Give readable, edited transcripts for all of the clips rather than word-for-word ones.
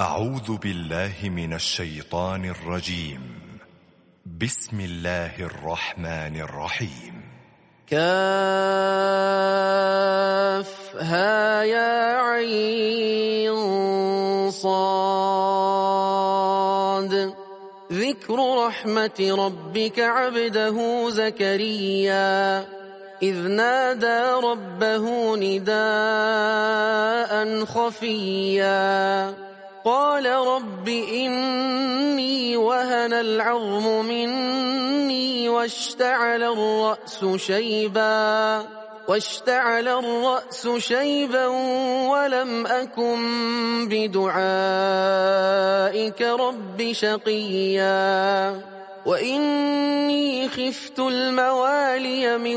أعوذ بالله من الشيطان الرجيم. بسم الله الرحمن الرحيم. كافها يا عين صاد ذكر رحمة ربك عبده زكريا إذ نادى ربه نداء خفيا قال رب إني وهن العظم مني واشتعل الرأس شيبا ولم أكن بدعائك رب شقيا وإني خفت الموالي من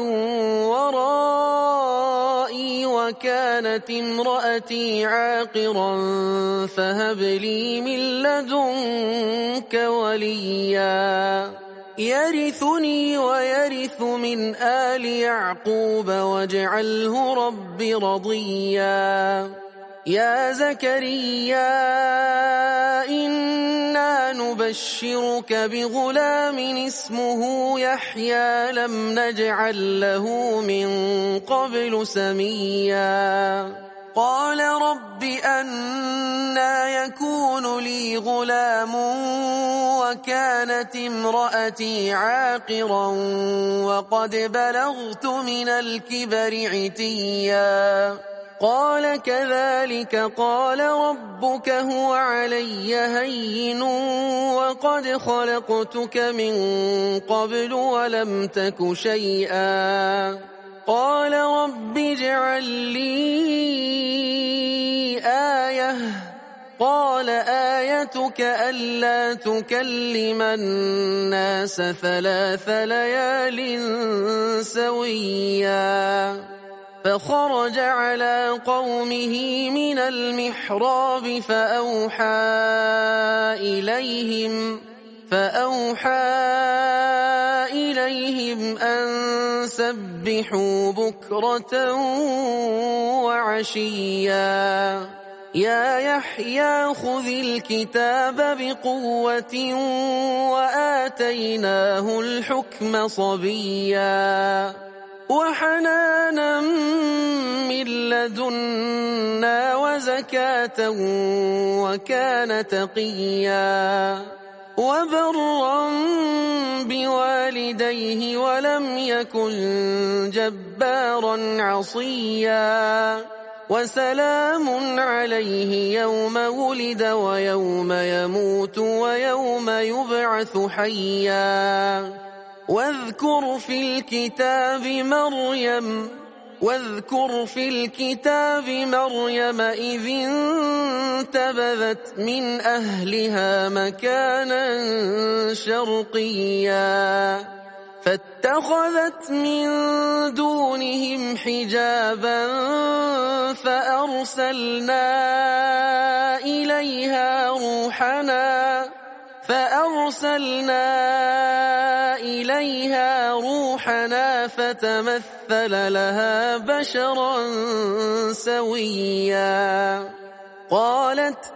ورائي وكانت امرأتي عاقرا فهب لي من لدنك وليا يرثني ويرث من آل يعقوب واجعله رب رضيا يا زكريا إنا نبشرك بغلام اسمه يحيى لم نجعل له من قبل سميا قال رب أنى يكون لي غلام وكانت امرأتي عاقرا وقد بلغت من الكبر عتيا قال كذلك قال ربك هو علي هين وقد خلقتك من قبل ولم تك شيئا قال رب اجعل لي آية قال آيتك ألا تكلم الناس 3 ليال سويا فخرج على قومه من المحراب فأوحى إليهم أن سبحوا بكرة وعشيا يا يحيى خذ الكتاب بقوة وآتيناه الحكم صبيا وحنانا من لدنا وزكاة وكان تقيا وبرا بوالديه ولم يكن جبارا عصيا وسلام عليه يوم ولد ويوم يموت ويوم يبعث حيا واذكر في الكتاب مريم إذ انتبذت من أهلها مكانا شرقيا فاتخذت من دونهم حجابا فأرسلنا إليها روحنا فتمثل لها بشرا سويا قالت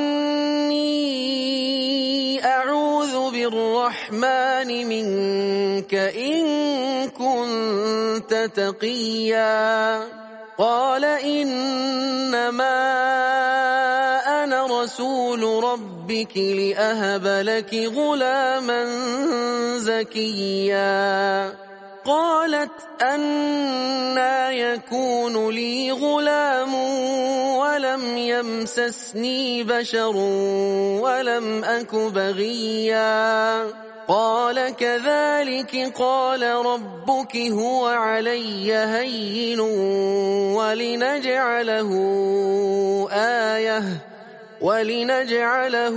إني أعوذ بالرحمن منك إن كنت تقيا قال إنما أنا رسول ربك لأهب لك غلاما زكيا قالت أنى يكون لي غلام ولم يمسسني بشر ولم أك بغيا قال كذلك قال ربك هو علي هين ولنجعله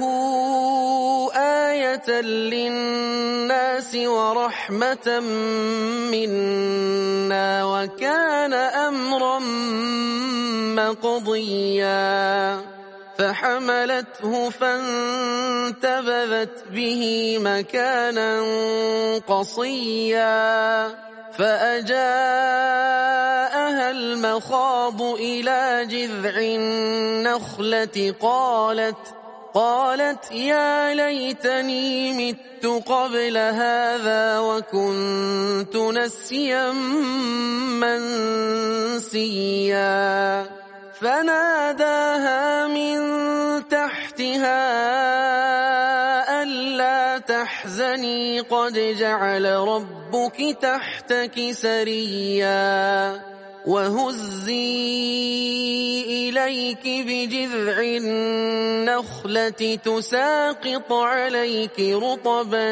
آية للناس ورحمة منا وكان أمرا مقضيا فحملته فانتبذت به مكانا قصيا فأجاءها المخاض إلى جذع النخلة قالت يا ليتني مت قبل هذا وكنت نسيا منسيا فناداها من تحتها ألا تحزني قد جعل ربك تحتك سريا وهزي إليك بجذع النخلة تساقط عليك رطبا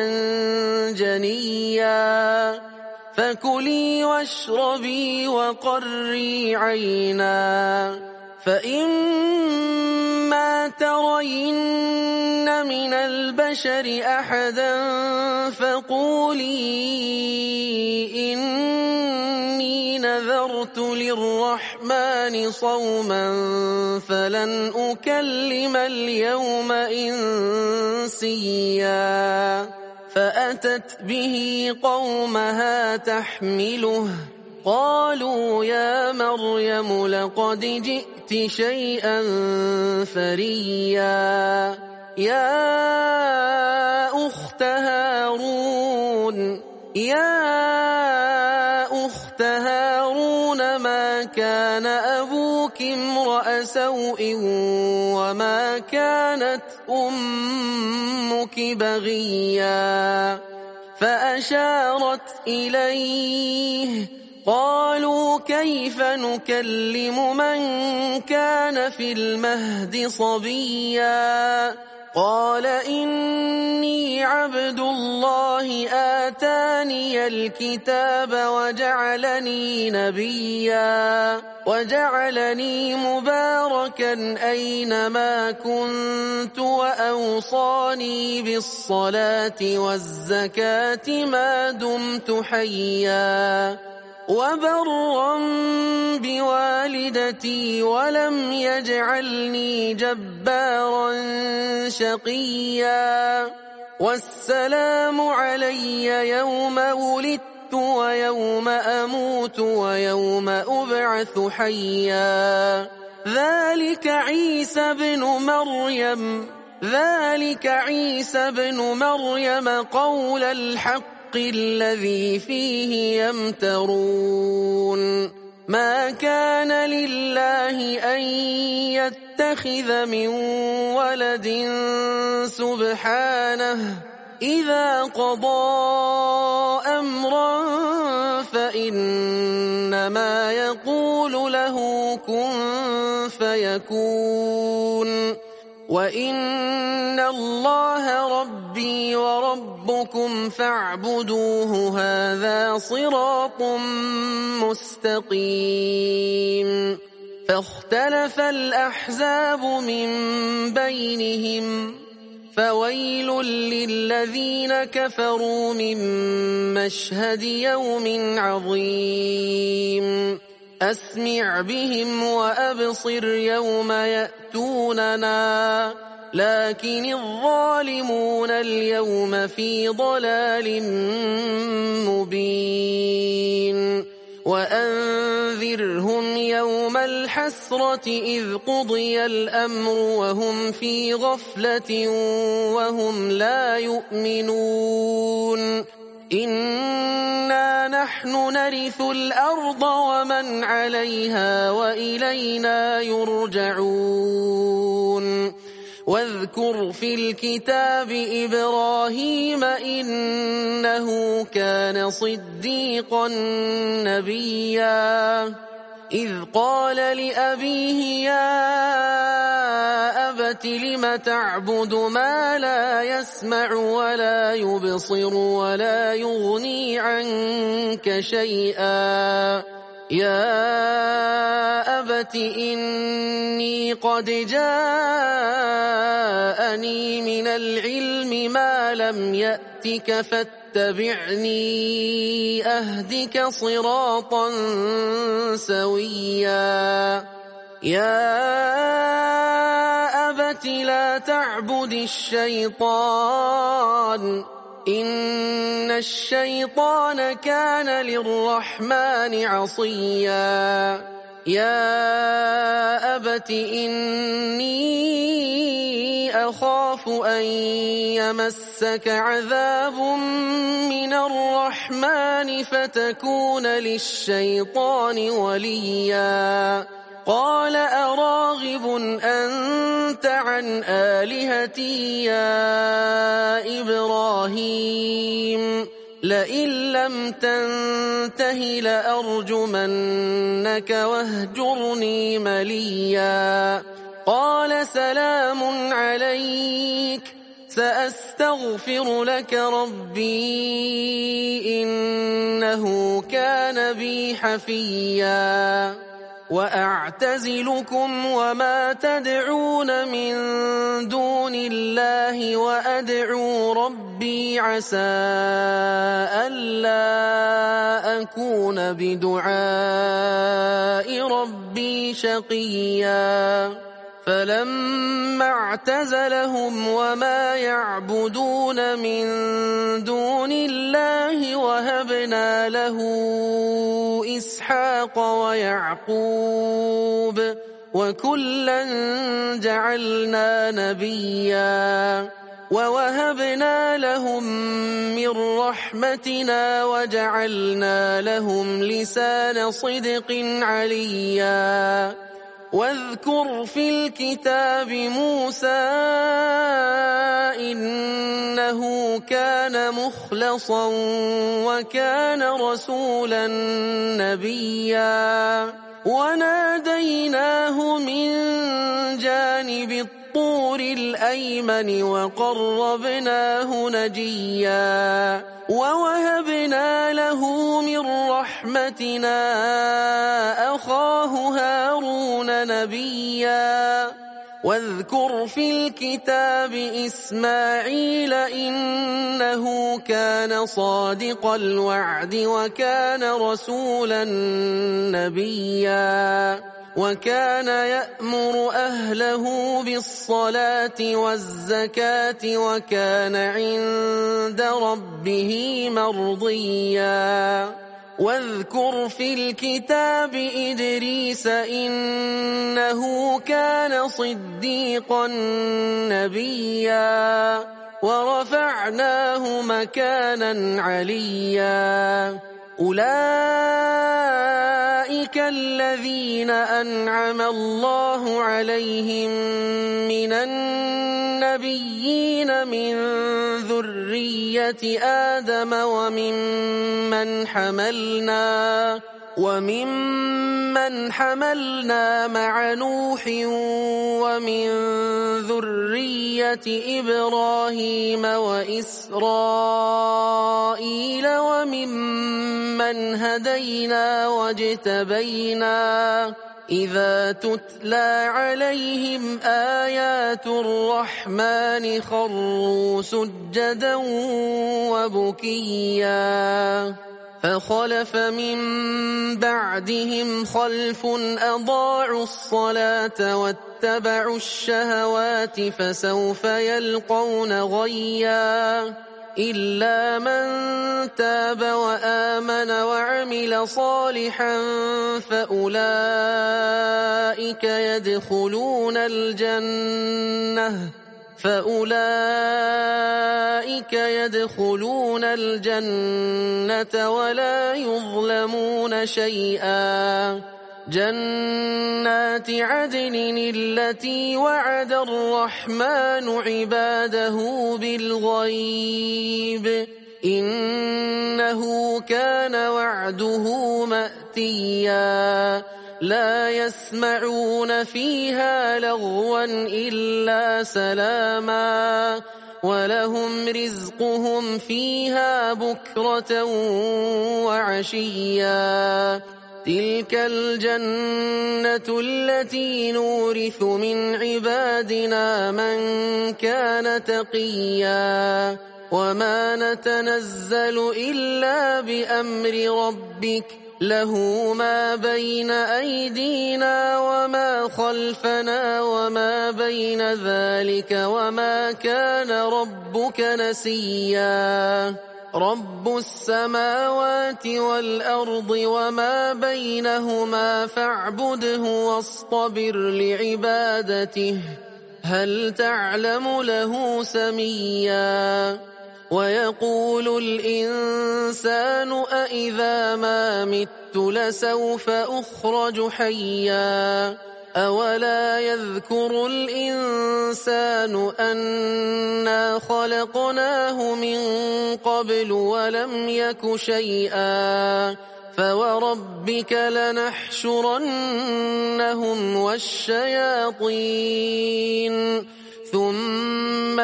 جنيا فكلي واشربي وقري عينا فإما ترين من البشر أحدا فقولي إني نذرت للرحمن صوما فلن أكلم اليوم إنسيا فأتت به قومها تحمله قالوا يا مريم لقد جئت شيئا فريا يا أخت هارون ما كان أبوك امرأ سوء وما كانت أمك بغيا فأشارت إليه قالوا كيف نكلم من كان في المهد صبيا قال إني عبد الله آتاني الكتاب وجعلني نبيا وجعلني مباركا أينما كنت وأوصاني بالصلاة والزكاة ما دمت حيا وبرا بوالدتي ولم يجعلني جبارا شقيا والسلام علي يوم ولدت ويوم أموت ويوم أبعث حيا ذلك عيسى بن مريم قول الحق الذي فيه يمترون ما كان لله أن يتخذ من ولد سبحانه إذا قضى أمرا فإنما يقول له كن فيكون وإن الله ربي وربكم فاعبدوه هذا صراط مستقيم فاختلف الأحزاب من بينهم فويل للذين كفروا من مشهد يوم عظيم أسمع بهم وأبصر يوم يأتوننا لكن الظالمون اليوم في ضلال مبين وأنذرهم يوم الحسرة إذ قضي الأمر وهم في غفلة وهم لا يؤمنون إنا نحن نرث الأرض ومن عليها وإلينا يرجعون واذكر في الكتاب إبراهيم إنه كان صديقا نبيا إذ قال لأبيه يا أبت لم تعبد ما لا يسمع ولا يبصر ولا يغني عنك شيئا يا أبت إني قد جاءني من العلم ما لم يأتك فاتبعني أهدك صراطا سويا يا أبت لا تعبد الشيطان إن الشيطان كان للرحمن عصيا يا أبت إني أخاف أن يمسك عذاب من الرحمن فتكون للشيطان وليا قال أراغب أنت عن آلهتي يا إبراهيم لئن لم تنته لأرجمنك واهجرني مليا قال سلام عليك سأستغفر لك ربي إنه كان بي حفيا وأعتزلكم وما تدعون من دون الله وأدعو ربي عسى ألا أكون بدعاء ربي شقيا فلما اعتزلهم وما يعبدون من دون الله وهبنا له إسحاق ويعقوب وكلا جعلنا نبيا ووهبنا لهم من رحمتنا وجعلنا لهم لسان صدق عليا واذكر في الكتاب موسى إنه كان مخلصا وكان رسولا نبيا وناديناه من جانب الطور الأيمن وقربناه نجيا ووهبنا له من رحمتنا أخاه هارون نبيا واذكر في الكتاب إسماعيل إنه كان صادق الوعد وكان رسولا نبيا وكان يأمر أهله بالصلاة والزكاة وكان عند ربه مرضيا واذكر في الكتاب إدريس إنه كان صديقا نبيا ورفعناه مكانا عليا أولئك الذين أنعم الله عليهم من النبيين من ذرية آدم وممن حملنا مع نوح ومن ذرية إبراهيم وإسرائيل وممن هدينا واجتبينا إذا تتلى عليهم آيات الرحمن خروا سجدا وبكيا فخلف من بعدهم خلف أضاعوا الصلاة واتبعوا الشهوات فسوف يلقون غيا إلا من تاب وآمن وعمل صالحا فأولئك يدخلون الجنة ولا يظلمون شيئا جنات عدن التي وعد الرحمن عباده بالغيب إنه كان وعده مأتيا لا يسمعون فيها لغوا إلا سلاما ولهم رزقهم فيها بكرة وعشيا تلك الجنة التي نورث من عبادنا من كان تقيا وما نتنزل إلا بأمر ربك له ما بين أيدينا وما خلفنا وما بين ذلك وما كان ربك نسيا رب السماوات والأرض وما بينهما فاعبده واصطبر لعبادته هل تعلم له سميا ويقول الإنسان أإذا ما مت لسوف أخرج حيا أولا يذكر الإنسان أنا خلقناه من قبل ولم يك شيئا فوربك لنحشرنهم والشياطين ثم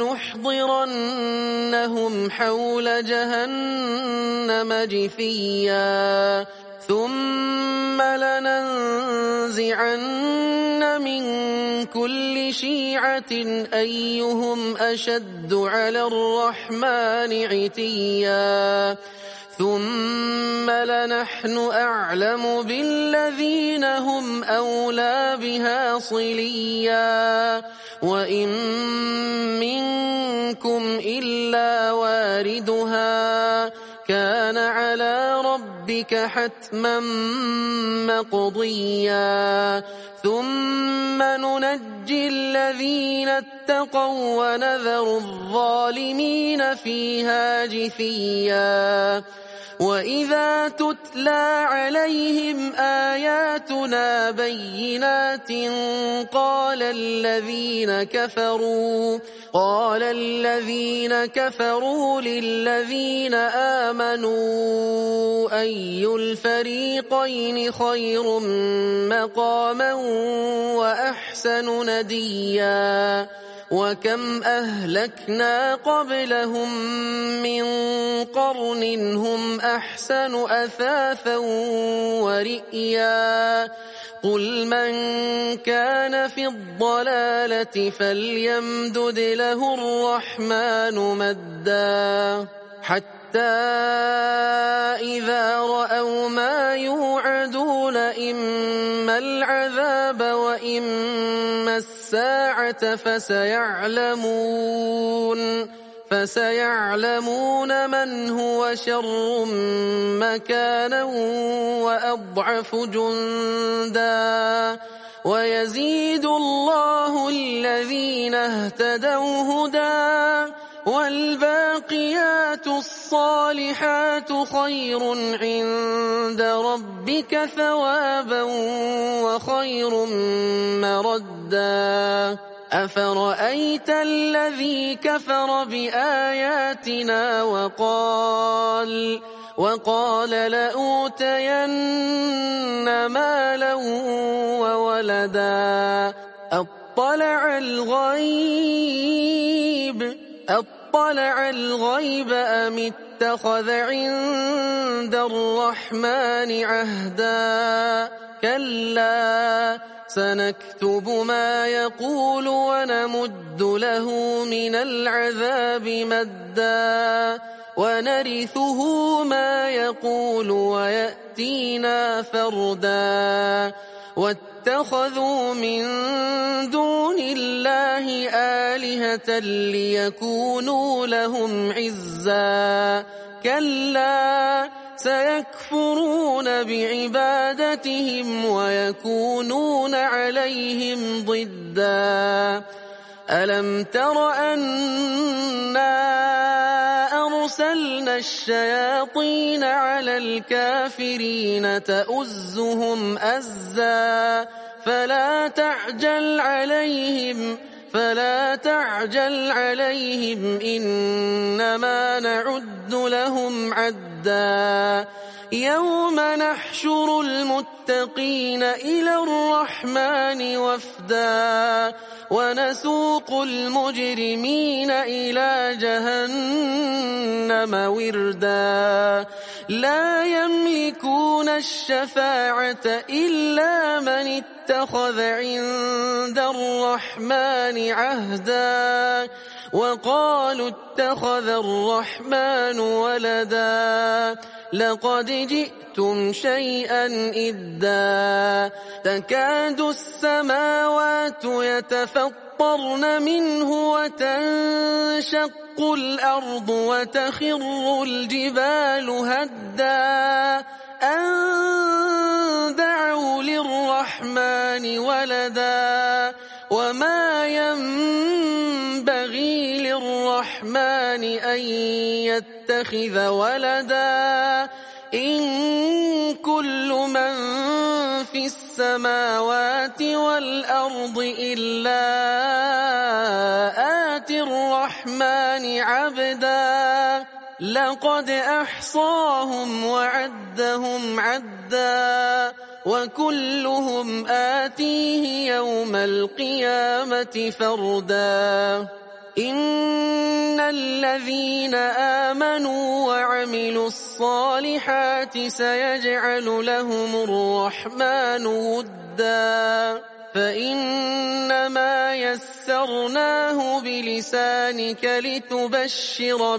لنحضرنهم حول جهنم جثيا ثم لننزعن من كل شيعة أيهم أشد على الرحمن عتيا ثم لنحن أعلم بالذين هم أولى بها صليا وإن منكم إلا واردها كان على ربك حتما مقضيا ثم ننجي الذين اتقوا ونذر الظالمين فيها جثيا وإذا تتلى عليهم آياتنا بينات قال الذين كفروا للذين آمنوا أي الفريقين خير مقاما وأحسن نديا وكم أهلكنا قبلهم من قرن هم أحسن أثاثا ورئيا قل من كان في الضلالة فليمدد له الرحمن مدا حتى إذا رأوا ما يوعدون إما العذاب وإما الساعة فسيعلمون من هو شر مكانا وأضعف جندا ويزيد الله الذين اهتدوا هدى والباقيات الصالحات خير عند ربك ثوابا وخير مردا أفرأيت الذي كفر بآياتنا وقال لأوتين مالا وولدا أطلع الغيب أم اتخذ عند الرحمن عهدا كلا سنكتب ما يقول ونمد له من العذاب مدا ونرثه ما يقول ويأتينا فردا واتخذوا من دون الله آلهة ليكونوا لهم عزا كلا سيكفرون بعبادتهم ويكونون عليهم ضدا ألم تر أنا أرسلنا الشياطين على الكافرين تؤزهم أزا فلا تعجل عليهم إنما نعد لهم عدا يوم نحشر المتقين إلى الرحمن وفدا ونسوق المجرمين إلى جهنم وردا لا يملكون الشفاعة إلا من اتخذ عند الرحمن عهدا وقالوا اتخذ الرحمن ولدا لقد جئتم شيئا إدا تكاد السماوات يتفطرن منه وتنشق الأرض وتخر الجبال هدا أن دعوا للرحمن ولدا وما ينبغي للرحمن أن يتخذ ولدا إن كل من في السماوات والأرض إلا آتي الرحمن عبدا لقد أحصاهم وعدهم عدا وكلهم آتيه يوم القيامة فردا إن الذين آمنوا وعملوا الصالحات سيجعل لهم الرحمن ودا فإنما يسرناه بلسانك لتبشر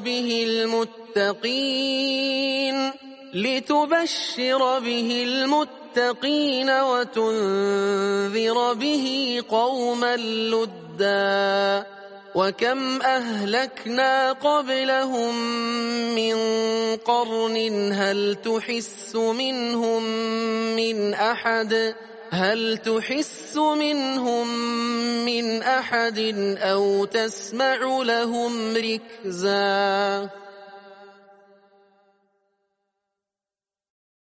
به المتقين وتنذر به قوما لدا وكم أهلكنا قبلهم من قرن هل تحس منهم من أحد أو تسمع لهم ركزا